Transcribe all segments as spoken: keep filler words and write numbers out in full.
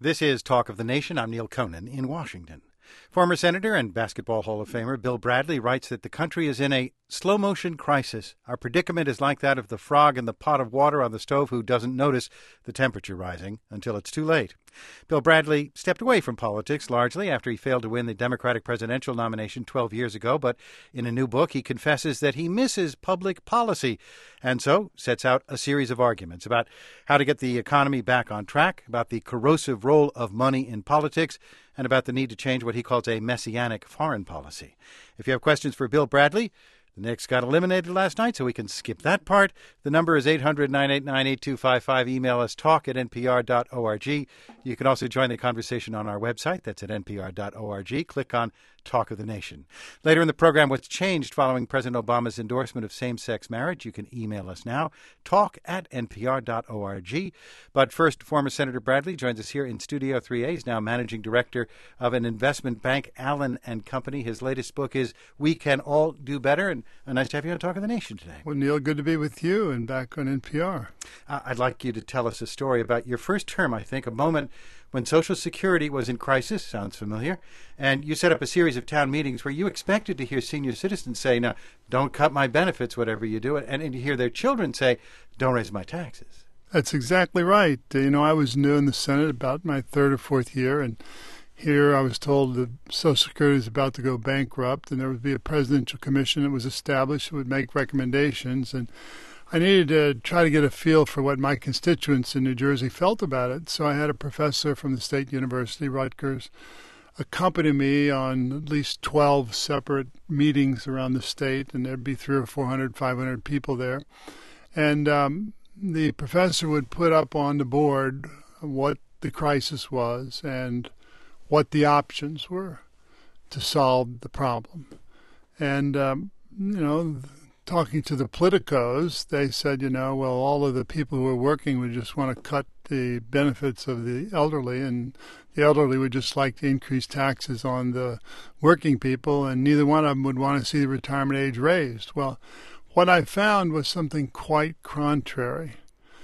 This is Talk of the Nation. I'm Neil Conan in Washington. Former Senator and Basketball Hall of Famer Bill Bradley writes that the country is in a slow-motion crisis. Our predicament is like that of the frog in the pot of water on the stove who doesn't notice the temperature rising until it's too late. Bill Bradley stepped away from politics largely after he failed to win the Democratic presidential nomination twelve years ago, but in a new book he confesses that he misses public policy and so sets out a series of arguments about how to get the economy back on track, about the corrosive role of money in politics, and about the need to change what he calls a messianic foreign policy. If you have questions for Bill Bradley, the Knicks got eliminated last night, so we can skip that part. The number is eight hundred, nine eight nine, eight two five five. Email us talk at n p r dot org. You can also join the conversation on our website. That's at n p r dot org. Click on Talk of the Nation. Later in the program, what's changed following President Obama's endorsement of same-sex marriage? You can email us now, talk at n p r dot org. But first, former Senator Bradley joins us here in Studio three A. He's now managing director of an investment bank, Allen and Company. His latest book is We Can All Do Better. And uh, nice to have you on Talk of the Nation today. Well, Neil, good to be with you and back on N P R. Uh, I'd like you to tell us a story about your first term, I think, a moment when Social Security was in crisis. Sounds familiar. And you set up a series of town meetings where you expected to hear senior citizens say, "Now, don't cut my benefits, whatever you do," and, and to hear their children say, "Don't raise my taxes." That's exactly right. Uh, you know, I was new in the Senate about my third or fourth year, and here I was told that Social Security is about to go bankrupt, and there would be a presidential commission that was established that would make recommendations, and I needed to try to get a feel for what my constituents in New Jersey felt about it. So I had a professor from the State University, Rutgers, accompany me on at least twelve separate meetings around the state, and there'd be three or four hundred, five hundred people there. And um, the professor would put up on the board what the crisis was and what the options were to solve the problem. And, um, you know, talking to the politicos, they said, you know, well, all of the people who are working would just want to cut the benefits of the elderly, and the elderly would just like to increase taxes on the working people, and neither one of them would want to see the retirement age raised. Well, what I found was something quite contrary,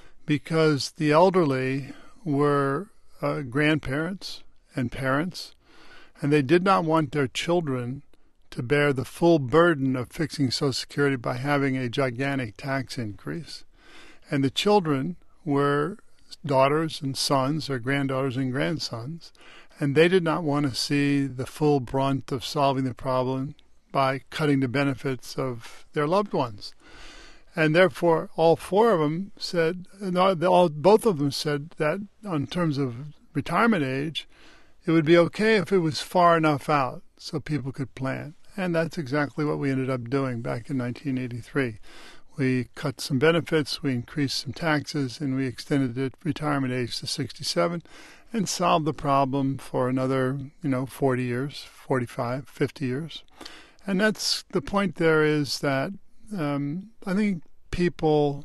because the elderly were uh, grandparents and parents, and they did not want their children to bear the full burden of fixing Social Security by having a gigantic tax increase. And the children were daughters and sons or granddaughters and grandsons, and they did not want to see the full brunt of solving the problem by cutting the benefits of their loved ones. And therefore, all four of them said, all, both of them said that in terms of retirement age, it would be okay if it was far enough out so people could plan. And that's exactly what we ended up doing back in nineteen eighty-three. We cut some benefits, we increased some taxes, and we extended the retirement age to sixty-seven and solved the problem for another, you know, forty years, forty-five, fifty years. And that's the point there is that um, I think people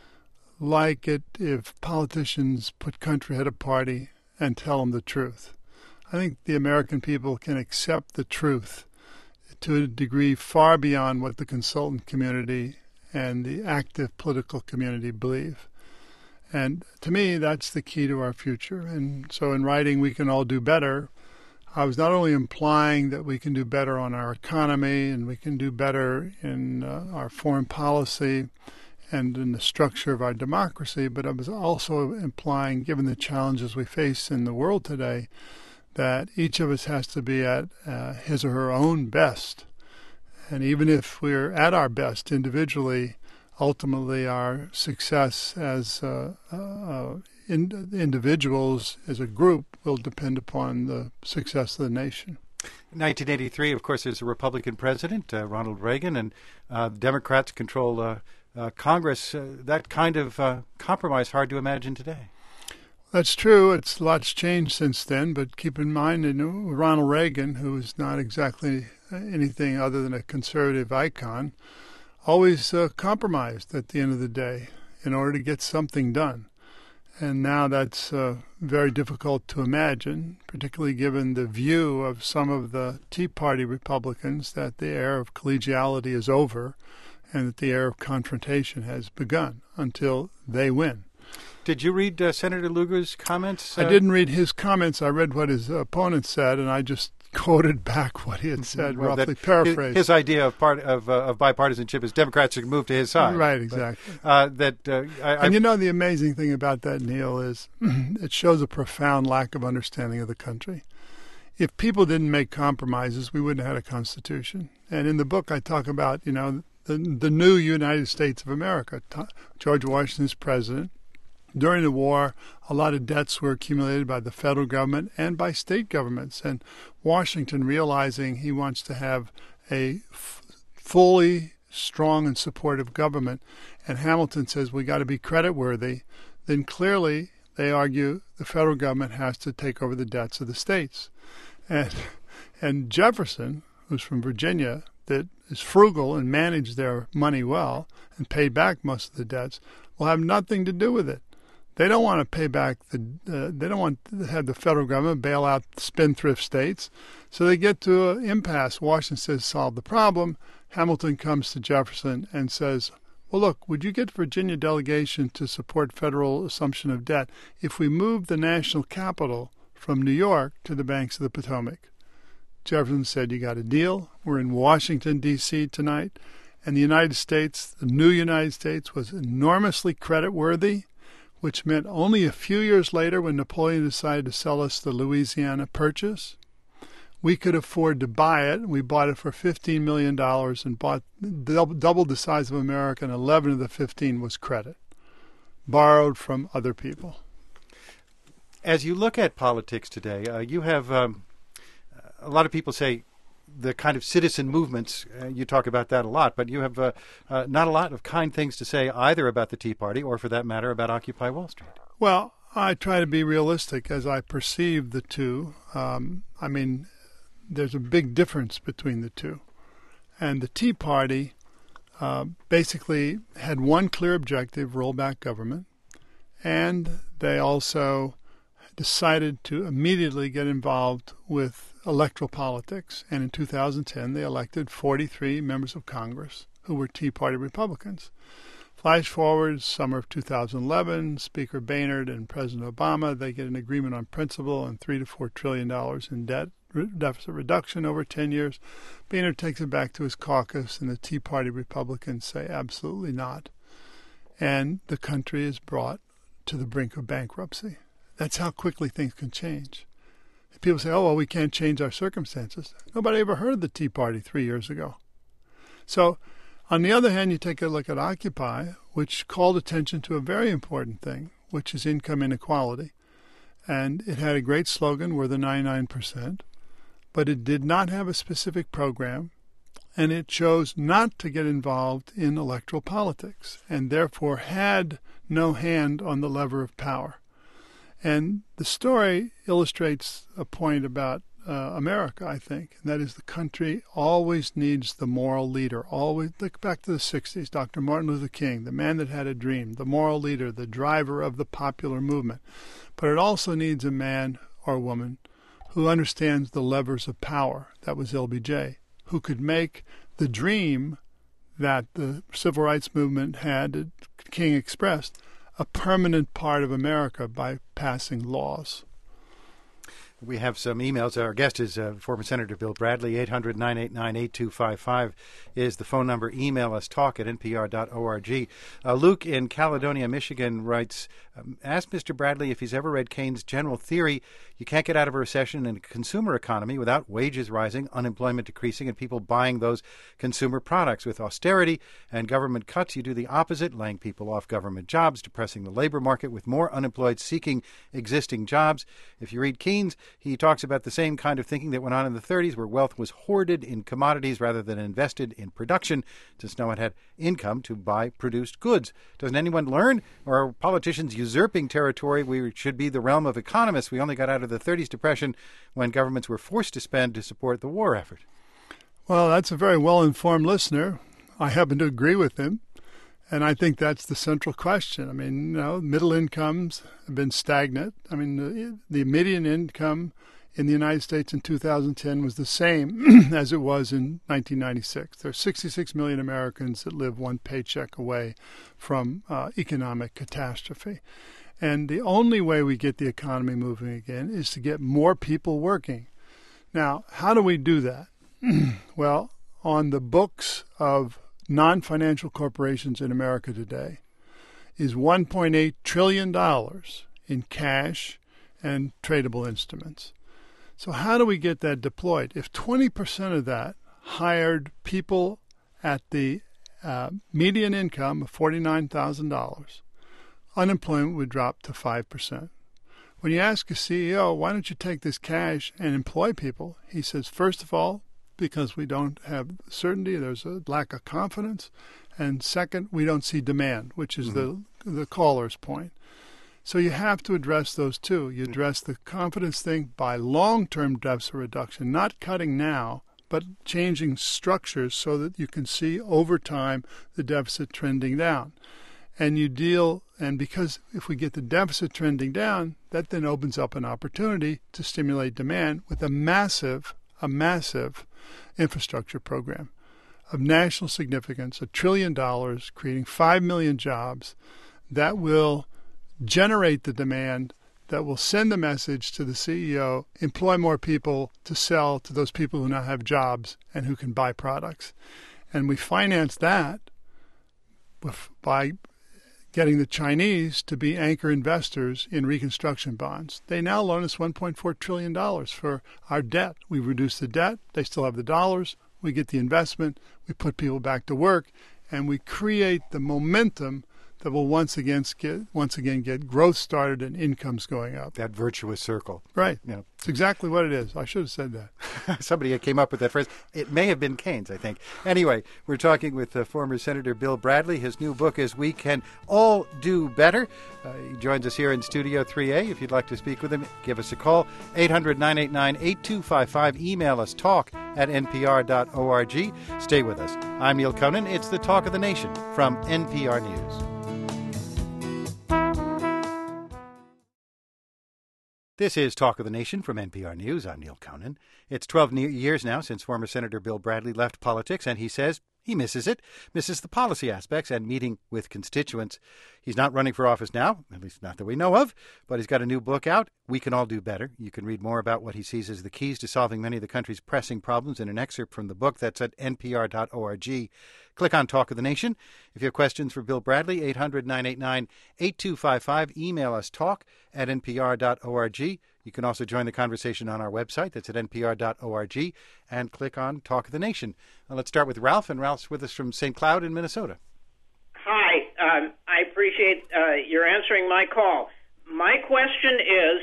like it if politicians put country ahead of party and tell them the truth. I think the American people can accept the truth to a degree far beyond what the consultant community and the active political community believe. And to me, that's the key to our future. And so in writing We Can All Do Better, I was not only implying that we can do better on our economy and we can do better in uh, our foreign policy and in the structure of our democracy, but I was also implying, given the challenges we face in the world today, that each of us has to be at uh, his or her own best. And even if we're at our best individually, ultimately our success as uh, uh, in, individuals, as a group, will depend upon the success of the nation. In nineteen eighty-three, of course, there's a Republican president, uh, Ronald Reagan, and uh, Democrats control uh, uh, Congress. Uh, that kind of uh, compromise, hard to imagine today. That's true. It's lots changed since then, but keep in mind, you know, Ronald Reagan, who is not exactly anything other than a conservative icon, always uh, compromised at the end of the day in order to get something done. And now that's uh, very difficult to imagine, particularly given the view of some of the Tea Party Republicans that the era of collegiality is over and that the era of confrontation has begun until they win. Did you read uh, Senator Lugar's comments? Uh, I didn't read his comments. I read what his opponent said, and I just quoted back what he had said, well, roughly that, paraphrased. His, his idea of part of, uh, of bipartisanship is Democrats should move to his side. Right, exactly. But, uh, that uh, I, and you know, the amazing thing about that, Neil, is it shows a profound lack of understanding of the country. If people didn't make compromises, we wouldn't have had a constitution. And in the book, I talk about, you know, the, the new United States of America. George Washington's president. During the war, a lot of debts were accumulated by the federal government and by state governments. And Washington, realizing he wants to have a f- fully strong and supportive government, and Hamilton says we got to be creditworthy, then clearly, they argue, the federal government has to take over the debts of the states. And, and Jefferson, who's from Virginia, that is frugal and managed their money well and paid back most of the debts, will have nothing to do with it. They don't want to pay back the. Uh, they don't want to have the federal government bail out spendthrift states, so they get to an impasse. Washington says solve the problem. Hamilton comes to Jefferson and says, "Well, look, would you get Virginia delegation to support federal assumption of debt if we move the national capital from New York to the banks of the Potomac?" Jefferson said, "You got a deal. We're in Washington D C tonight, and the United States, the new United States, was enormously creditworthy." Which meant only a few years later, when Napoleon decided to sell us the Louisiana Purchase, we could afford to buy it. We bought it for fifteen million dollars and bought double the size of America, and eleven of the fifteen was credit, borrowed from other people. As you look at politics today, uh, you have um, a lot of people say the kind of citizen movements, uh, you talk about that a lot, but you have uh, uh, not a lot of kind things to say either about the Tea Party or, for that matter, about Occupy Wall Street. Well, I try to be realistic as I perceive the two. Um, I mean, there's a big difference between the two. And the Tea Party uh, basically had one clear objective, roll back government, and they also decided to immediately get involved with electoral politics, and in two thousand ten they elected forty-three members of Congress who were Tea Party Republicans. Flash forward, summer of two thousand eleven, Speaker Boehner and President Obama, they get an agreement on principle on three to four trillion dollars in debt deficit reduction over ten years. Boehner takes it back to his caucus, and the Tea Party Republicans say absolutely not. And the country is brought to the brink of bankruptcy. That's how quickly things can change. People say, oh, well, we can't change our circumstances. Nobody ever heard of the Tea Party three years ago. So, on the other hand, you take a look at Occupy, which called attention to a very important thing, which is income inequality. And it had a great slogan, we're the ninety-nine percent, but it did not have a specific program, and it chose not to get involved in electoral politics, and therefore had no hand on the lever of power. And the story illustrates a point about uh, America, I think, and that is the country always needs the moral leader. Always look back to the sixties, Doctor Martin Luther King, the man that had a dream, the moral leader, the driver of the popular movement. But it also needs a man or woman who understands the levers of power. That was L B J, who could make the dream that the civil rights movement had, that King expressed, a permanent part of America by passing laws. We have some emails. Our guest is uh, former Senator Bill Bradley. eight hundred, nine eight nine, eight two five five is the phone number. Email us, talk at n p r dot org. Uh, Luke in Caledonia, Michigan writes, um, ask Mister Bradley if he's ever read Keynes' general theory. You can't get out of a recession in a consumer economy without wages rising, unemployment decreasing, and people buying those consumer products. With austerity and government cuts, you do the opposite, laying people off government jobs, depressing the labor market with more unemployed seeking existing jobs. If you read Keynes, he talks about the same kind of thinking that went on in the thirties, where wealth was hoarded in commodities rather than invested in production, since no one had income to buy produced goods. Doesn't anyone learn? Or are politicians usurping territory we should be the realm of economists? We only got out of the thirties depression when governments were forced to spend to support the war effort. Well, that's a very well-informed listener. I happen to agree with him. And I think that's the central question. I mean, you know, middle incomes have been stagnant. I mean, the, the median income in the United States in two thousand ten was the same as it was in nineteen ninety-six. There are sixty-six million Americans that live one paycheck away from uh, economic catastrophe. And the only way we get the economy moving again is to get more people working. Now, how do we do that? Well, on the books of non-financial corporations in America today is one point eight trillion dollars in cash and tradable instruments. So how do we get that deployed? If twenty percent of that hired people at the uh, median income of forty-nine thousand dollars, unemployment would drop to five percent. When you ask a C E O, why don't you take this cash and employ people? He says, first of all, because we don't have certainty, there's a lack of confidence. And second, we don't see demand, which is mm-hmm. the the caller's point. So you have to address those two. You address the confidence thing by long-term deficit reduction, not cutting now, but changing structures so that you can see over time the deficit trending down. And you deal, and because if we get the deficit trending down, that then opens up an opportunity to stimulate demand with a massive, a massive infrastructure program of national significance, a trillion dollars, creating five million jobs that will generate the demand, that will send the message to the C E O, employ more people to sell to those people who now have jobs and who can buy products. And we finance that with, by getting the Chinese to be anchor investors in reconstruction bonds. They now loan us one point four trillion dollars for our debt. We reduce the debt. They still have the dollars. We get the investment. We put people back to work. And we create the momentum that will once again get once again get growth started and incomes going up. That virtuous circle. Right. You know. It's exactly what it is. I should have said that. Somebody came up with that phrase. It may have been Keynes, I think. Anyway, we're talking with uh, former Senator Bill Bradley. His new book is We Can All Do Better. Uh, he joins us here in Studio three A. If you'd like to speak with him, give us a call, eight hundred, nine eight nine, eight two five five. Email us, talk at n p r dot org. Stay with us. I'm Neil Conan. It's the Talk of the Nation from N P R News. This is Talk of the Nation from N P R News. I'm Neil Conan. It's twelve years now since former Senator Bill Bradley left politics, and he says he misses it, misses the policy aspects and meeting with constituents. He's not running for office now, at least not that we know of, but he's got a new book out, We Can All Do Better. You can read more about what he sees as the keys to solving many of the country's pressing problems in an excerpt from the book. That's at n p r dot org. Click on Talk of the Nation. If you have questions for Bill Bradley, eight hundred, nine eight nine, eight two five five. Email us, talk at n p r dot org. You can also join the conversation on our website. That's at n p r dot org. And click on Talk of the Nation. Now let's start with Ralph. And Ralph's with us from Saint Cloud in Minnesota. Hi. Um, I appreciate uh, your answering my call. My question is,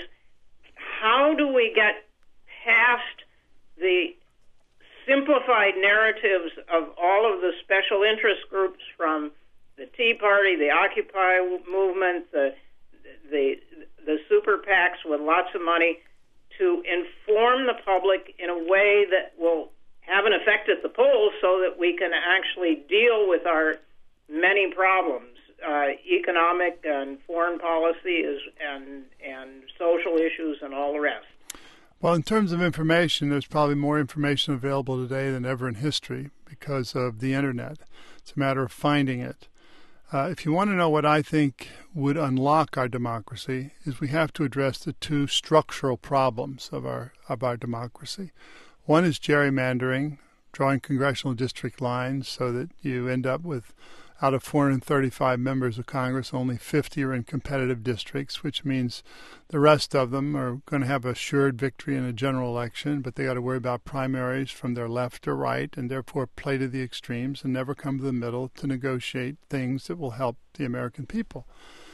how do we get past the simplified narratives of all of the special interest groups from the Tea Party, the Occupy movement, the the the super PACs with lots of money, to inform the public in a way that will have an effect at the polls so that we can actually deal with our many problems, uh, economic and foreign policy is, and and social issues and all the rest. Well, in terms of information, there's probably more information available today than ever in history because of the Internet. It's a matter of finding it. Uh, if you want to know what I think would unlock our democracy, is we have to address the two structural problems of our of our democracy. One is gerrymandering, drawing congressional district lines so that you end up with, out of four hundred thirty-five members of Congress, only fifty are in competitive districts, which means the rest of them are going to have assured victory in a general election, but they got to worry about primaries from their left or right, and therefore play to the extremes and never come to the middle to negotiate things that will help the American people.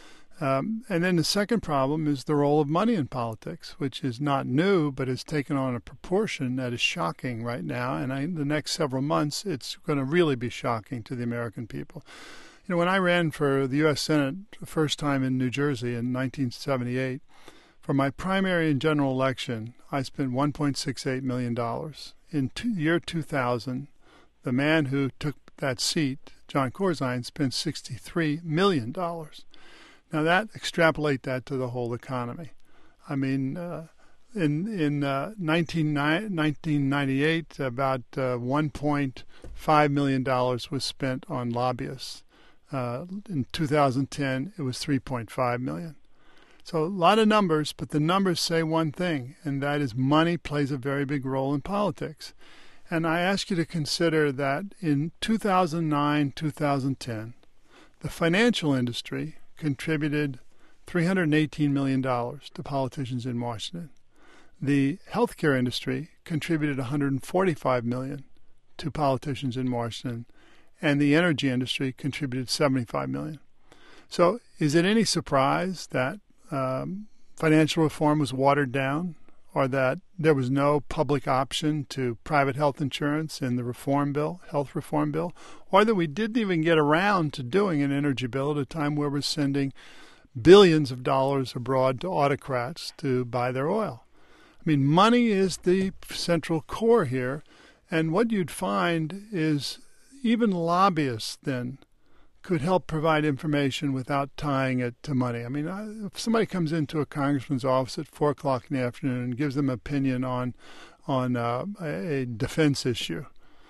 Um, and then the second problem is the role of money in politics, which is not new, but has taken on a proportion that is shocking right now. And I, the next several months, it's going to really be shocking to the American people. You know, when I ran for the U S Senate the first time in New Jersey in nineteen seventy-eight, for my primary and general election, I spent one point six eight million dollars. In the year two thousand, the man who took that seat, John Corzine, spent sixty-three million dollars. Now, that extrapolate that to the whole economy. I mean, uh, in in uh, nineteen ninety-eight, about uh, one point five million dollars was spent on lobbyists. Uh, in two thousand ten, it was three point five million dollars. So a lot of numbers, but the numbers say one thing, and that is money plays a very big role in politics. And I ask you to consider that in two thousand nine, two thousand ten, the financial industry contributed three hundred eighteen million dollars to politicians in Washington. The healthcare industry contributed one hundred forty-five million dollars to politicians in Washington, and the energy industry contributed seventy-five million dollars. So is it any surprise that um, financial reform was watered down, or that there was no public option to private health insurance in the reform bill, health reform bill, or that we didn't even get around to doing an energy bill at a time where we're sending billions of dollars abroad to autocrats to buy their oil? I mean, money is the central core here, and what you'd find is even lobbyists then could help provide information without tying it to money. I mean, if somebody comes into a congressman's office at four o'clock in the afternoon and gives them an opinion on on uh, a defense issue,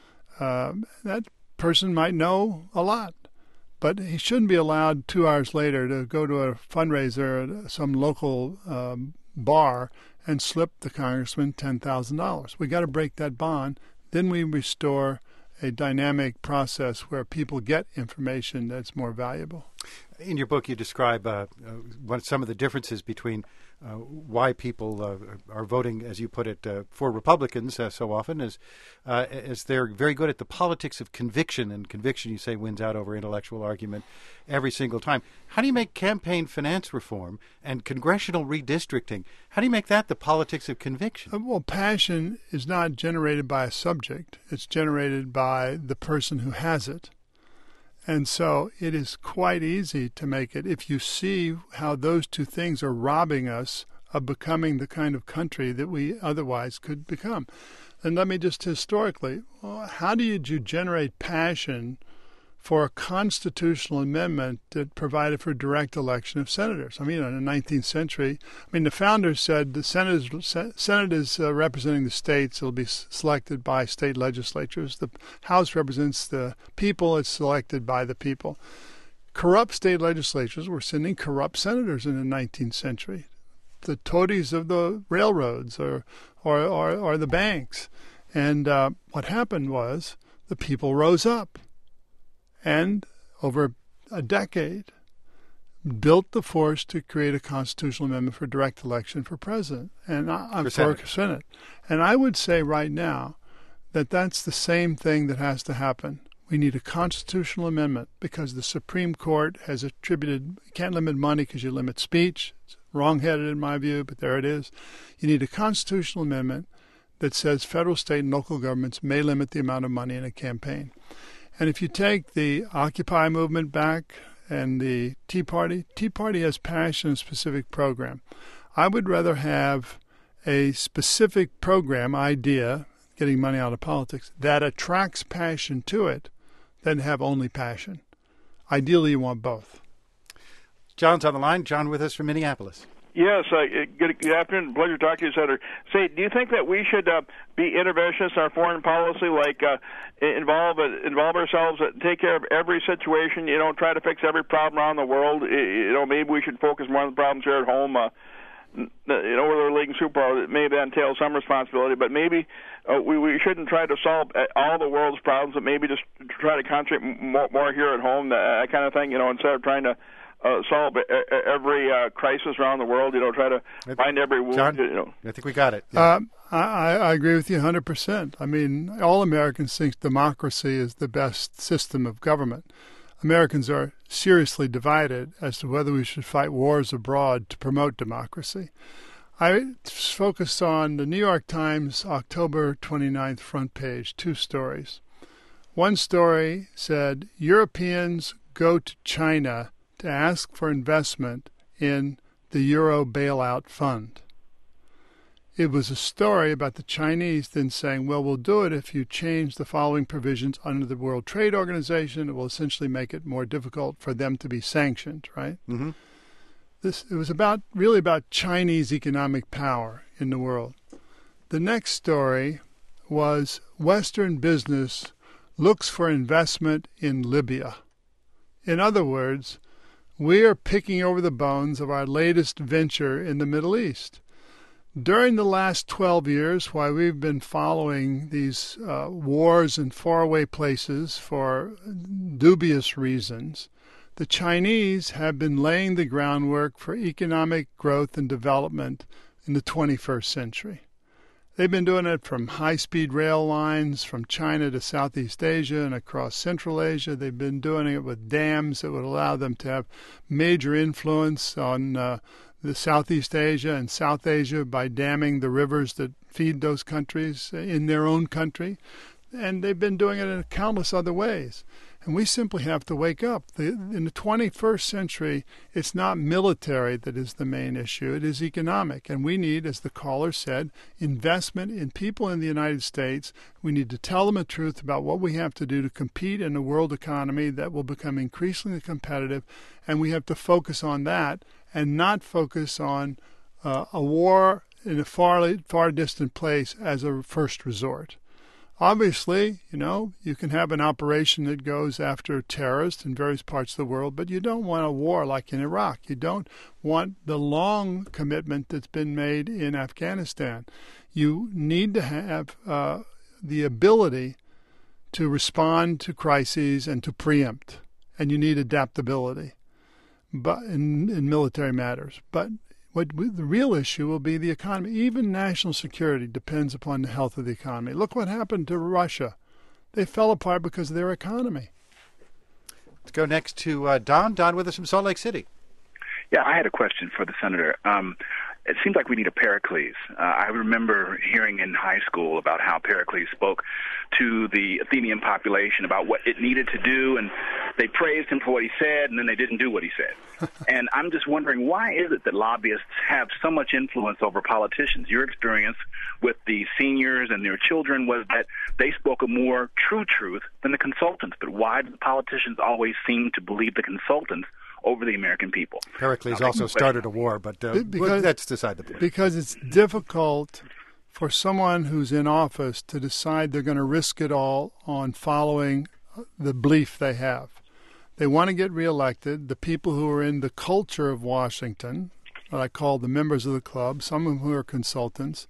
uh, that person might know a lot, but he shouldn't be allowed two hours later to go to a fundraiser at some local um, bar and slip the congressman ten thousand dollars. We got to break that bond. Then we restore a dynamic process where people get information that's more valuable. In your book, you describe uh, uh, what some of the differences between uh, why people uh, are voting, as you put it, uh, for Republicans uh, so often, is uh, as they're very good at the politics of conviction, and conviction, you say, wins out over intellectual argument every single time. How do you make campaign finance reform and congressional redistricting, how do you make that the politics of conviction? Uh, well, passion is not generated by a subject. It's generated by the person who has it. And so it is quite easy to make it if you see how those two things are robbing us of becoming the kind of country that we otherwise could become. And let me just historically, how do you generate passion for a constitutional amendment that provided for direct election of senators? I mean, in the nineteenth century, I mean, the founders said the senators, senators uh, representing the states will be selected by state legislatures. The House represents the people. It's selected by the people. Corrupt state legislatures were sending corrupt senators in the nineteenth century. The toadies of the railroads or, or, or, or the banks. And uh, what happened was the people rose up and over a decade built the force to create a constitutional amendment for direct election for president and I, I'm for, for Senate. And I would say right now that that's the same thing that has to happen. We need a constitutional amendment because the Supreme Court has attributed, you can't limit money because you limit speech. It's wrong-headed in my view, but there it is. You need a constitutional amendment that says federal, state, and local governments may limit the amount of money in a campaign. And if you take the Occupy movement back and the Tea Party, Tea Party has passion and specific program. I would rather have a specific program idea, getting money out of politics, that attracts passion to it than have only passion. Ideally, you want both. John's on the line. John with us from Minneapolis. Yes, uh, good, good afternoon. Pleasure talking to you, Senator. Say, do you think that we should uh, be interventionists in our foreign policy, like uh, involve uh, involve ourselves, uh, take care of every situation, you know, try to fix every problem around the world? You know, maybe we should focus more on the problems here at home. Uh, you know, where they're league Super Bowl, maybe that entails some responsibility, but maybe uh, we, we shouldn't try to solve all the world's problems, but maybe just try to concentrate more, more here at home, that kind of thing, you know, instead of trying to Uh, solve every uh, crisis around the world, you know, try to find every wound. John, you know. I think we got it. Yeah. Uh, I, I agree with you one hundred percent. I mean, all Americans think democracy is the best system of government. Americans are seriously divided as to whether we should fight wars abroad to promote democracy. I focused on the New York Times October twenty-ninth front page, two stories. One story said, Europeans go to China to ask for investment in the Euro bailout fund. It was a story about the Chinese then saying, well, we'll do it if you change the following provisions under the World Trade Organization. It will essentially make it more difficult for them to be sanctioned, right? Mm-hmm. This it was about really about Chinese economic power in the world. The next story was Western business looks for investment in Libya. In other words, we are picking over the bones of our latest venture in the Middle East. During the last twelve years, while we've been following these uh, wars in faraway places for dubious reasons, the Chinese have been laying the groundwork for economic growth and development in the twenty-first century. They've been doing it from high-speed rail lines from China to Southeast Asia and across Central Asia. They've been doing it with dams that would allow them to have major influence on uh, the Southeast Asia and South Asia by damming the rivers that feed those countries in their own country. And they've been doing it in countless other ways. And we simply have to wake up. The, in the twenty-first century, it's not military that is the main issue. It is economic. And we need, as the caller said, investment in people in the United States. We need to tell them the truth about what we have to do to compete in a world economy that will become increasingly competitive. And we have to focus on that and not focus on uh, a war in a far, far distant place as a first resort. Obviously, you know, you can have an operation that goes after terrorists in various parts of the world, but you don't want a war like in Iraq. You don't want the long commitment that's been made in Afghanistan. You need to have uh, the ability to respond to crises and to preempt, and you need adaptability but in, in military matters. But What the real issue will be the economy. Even national security depends upon the health of the economy. Look what happened to Russia. They fell apart because of their economy. Let's go next to uh, Don. Don with us from Salt Lake City. Yeah, I had a question for the senator. Um, it seems like we need a Pericles. Uh, I remember hearing in high school about how Pericles spoke to the Athenian population about what it needed to do, and they praised him for what he said, and then they didn't do what he said. And I'm just wondering, why is it that lobbyists have so much influence over politicians? Your experience with the seniors and their children was that they spoke a more true truth than the consultants. But why do the politicians always seem to believe the consultants over the American people? Pericles also started a war, but uh, because, that's beside the point. Because it's difficult for someone who's in office to decide they're going to risk it all on following the belief they have. They want to get reelected. The people who are in the culture of Washington, what I call the members of the club, some of whom are consultants,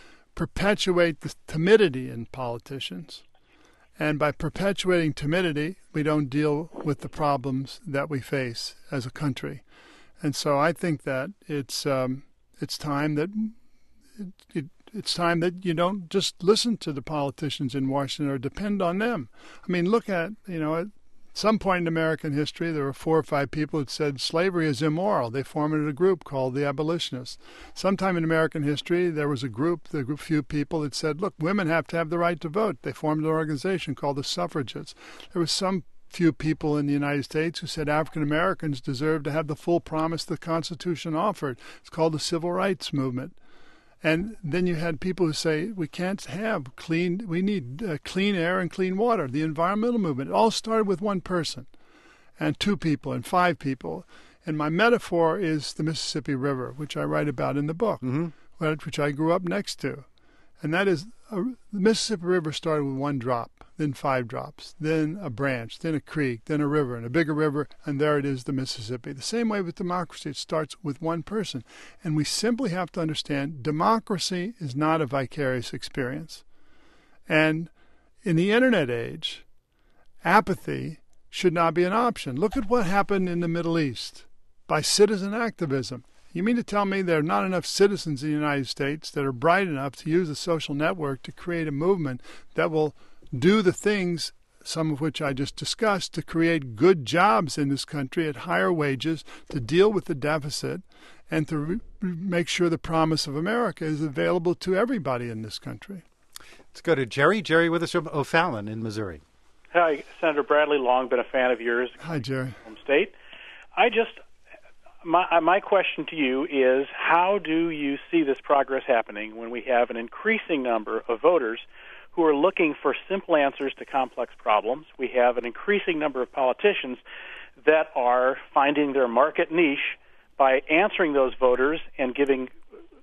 perpetuate the timidity in politicians. And by perpetuating timidity, we don't deal with the problems that we face as a country. And so I think that it's um, it's time that it, it, it's time that you don't just listen to the politicians in Washington or depend on them. I mean, look at, you know, at some point in American history, there were four or five people that said slavery is immoral. They formed a group called the abolitionists. Sometime in American history, there was a group, the group, few people that said, look, women have to have the right to vote. They formed an organization called the suffragettes. There was some few people in the United States who said African Americans deserve to have the full promise the Constitution offered. It's called the Civil Rights Movement. And then you had people who say we can't have clean, we need uh, clean air and clean water, the environmental movement. It all started with one person and two people and five people. And my metaphor is the Mississippi River, which I write about in the book, mm-hmm. which I grew up next to. And that is, uh, the Mississippi River started with one drop, then five drops, then a branch, then a creek, then a river, and a bigger river, and there it is, the Mississippi. The same way with democracy, it starts with one person. And we simply have to understand democracy is not a vicarious experience. And in the Internet age, apathy should not be an option. Look at what happened in the Middle East by citizen activism. You mean to tell me there are not enough citizens in the United States that are bright enough to use a social network to create a movement that will do the things, some of which I just discussed, to create good jobs in this country at higher wages, to deal with the deficit, and to re- make sure the promise of America is available to everybody in this country? Let's go to Jerry. Jerry with us from O'Fallon in Missouri. Hi, Senator Bradley, long been a fan of yours. Hi, Jerry. Home state. I just... My, my question to you is, how do you see this progress happening when we have an increasing number of voters who are looking for simple answers to complex problems? We have an increasing number of politicians that are finding their market niche by answering those voters and giving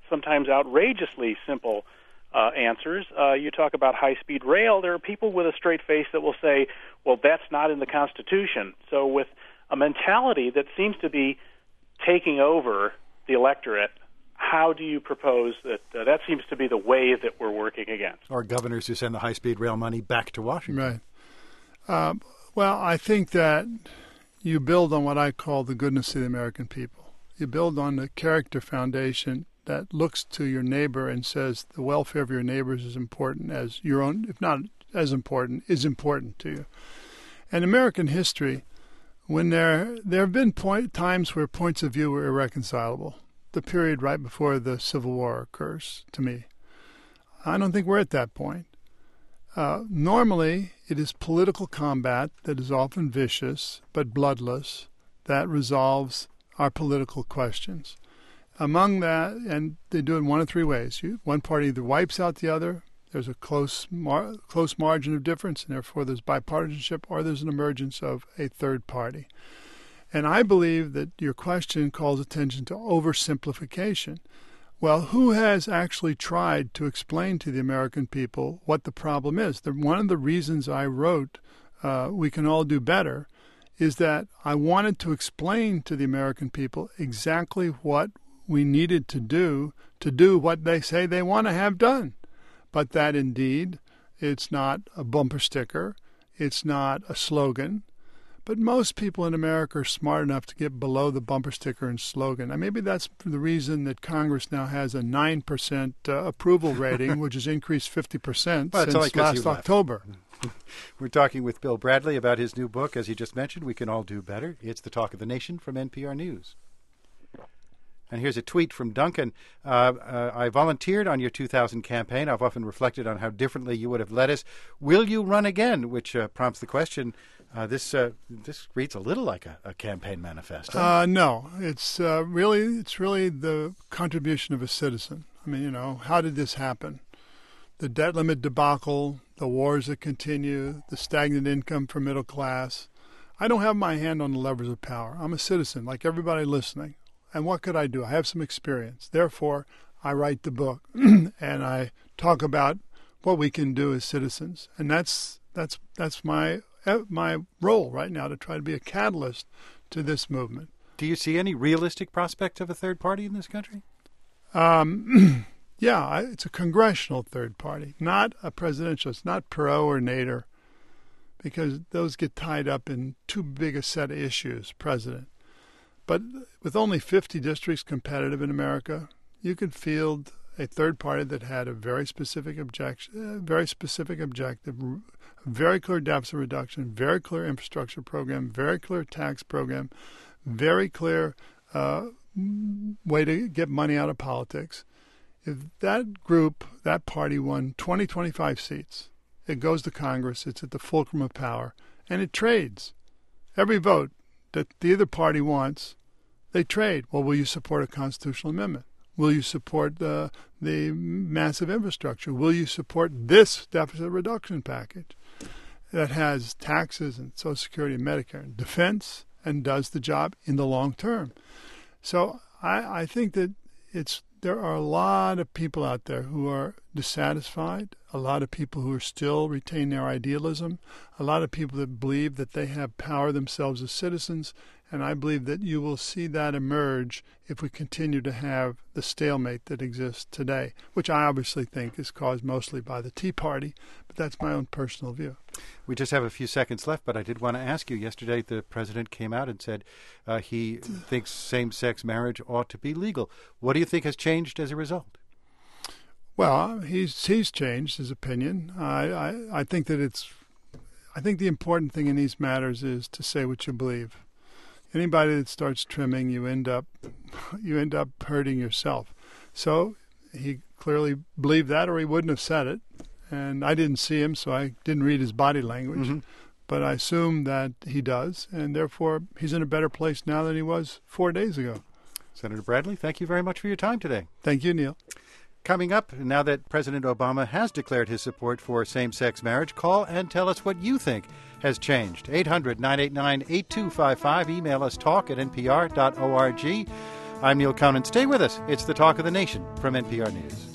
sometimes outrageously simple uh, answers. Uh, you talk about high-speed rail. There are people with a straight face that will say, well, that's not in the Constitution. So with a mentality that seems to be taking over the electorate, how do you propose that uh, that seems to be the wave that we're working against? Or governors who send the high-speed rail money back to Washington. Right. Um, well, I think that you build on what I call the goodness of the American people. You build on the character foundation that looks to your neighbor and says the welfare of your neighbors is important as your own, if not as important, is important to you. And American history, when there there have been point, times where points of view were irreconcilable. The period right before the Civil War occurs to me. I don't think we're at that point. Uh, normally, it is political combat that is often vicious but bloodless that resolves our political questions. Among that, and they do it in one of three ways. You, one party either wipes out the other, there's a close mar- close margin of difference, and therefore there's bipartisanship, or there's an emergence of a third party. And I believe that your question calls attention to oversimplification. Well, who has actually tried to explain to the American people what the problem is? The, one of the reasons I wrote uh, We Can All Do Better is that I wanted to explain to the American people exactly what we needed to do to do what they say they want to have done. But that indeed, it's not a bumper sticker, it's not a slogan. But most people in America are smart enough to get below the bumper sticker and slogan. And maybe that's the reason that Congress now has a nine percent uh, approval rating, which has increased fifty percent well, since last October. We're talking with Bill Bradley about his new book, as he just mentioned, We Can All Do Better. It's the talk of the nation from N P R News. And here's a tweet from Duncan. Uh, uh, I volunteered on your two thousand campaign. I've often reflected on how differently you would have led us. Will you run again? Which uh, prompts the question. Uh, this uh, this reads a little like a, a campaign manifesto. Uh, no, it's uh, really it's really the contribution of a citizen. I mean, you know, how did this happen? The debt limit debacle, the wars that continue, the stagnant income for middle class. I don't have my hand on the levers of power. I'm a citizen, like everybody listening. And what could I do? I have some experience. Therefore, I write the book and I talk about what we can do as citizens. And that's that's that's my my role right now, to try to be a catalyst to this movement. Do you see any realistic prospect of a third party in this country? Um, yeah, it's a congressional third party, not a presidential. It's not Perot or Nader, because those get tied up in too big a set of issues, president. But with only fifty districts competitive in America, you could field a third party that had a very specific objection, very specific objective, very clear deficit reduction, very clear infrastructure program, very clear tax program, very clear uh, way to get money out of politics. If that group, that party won twenty, twenty-five seats, it goes to Congress, it's at the fulcrum of power, and it trades. Every vote that the other party wants, they trade. Well, will you support a constitutional amendment? Will you support the the massive infrastructure? Will you support this deficit reduction package that has taxes and Social Security and Medicare and defense and does the job in the long term? So I, I think that it's there are a lot of people out there who are dissatisfied, a lot of people who are still retain their idealism, a lot of people that believe that they have power themselves as citizens. And I believe that you will see that emerge if we continue to have the stalemate that exists today, which I obviously think is caused mostly by the Tea Party, but that's my own personal view. We just have a few seconds left, but I did want to ask you, yesterday the president came out and said uh, he thinks same-sex marriage ought to be legal. What do you think has changed as a result? Well, he's he's changed his opinion. I, I, I think that it's, I think the important thing in these matters is to say what you believe. Anybody that starts trimming, you end up you end up hurting yourself. So he clearly believed that, or he wouldn't have said it. And I didn't see him, so I didn't read his body language. Mm-hmm. But I assume that he does, and therefore he's in a better place now than he was four days ago. Senator Bradley, thank you very much for your time today. Thank you, Neil. Coming up, now that President Obama has declared his support for same-sex marriage, call and tell us what you think has changed. eight hundred, nine eight nine, eight two five five. Email us talk at n p r dot org. I'm Neil Conan. Stay with us. It's the Talk of the Nation from N P R News.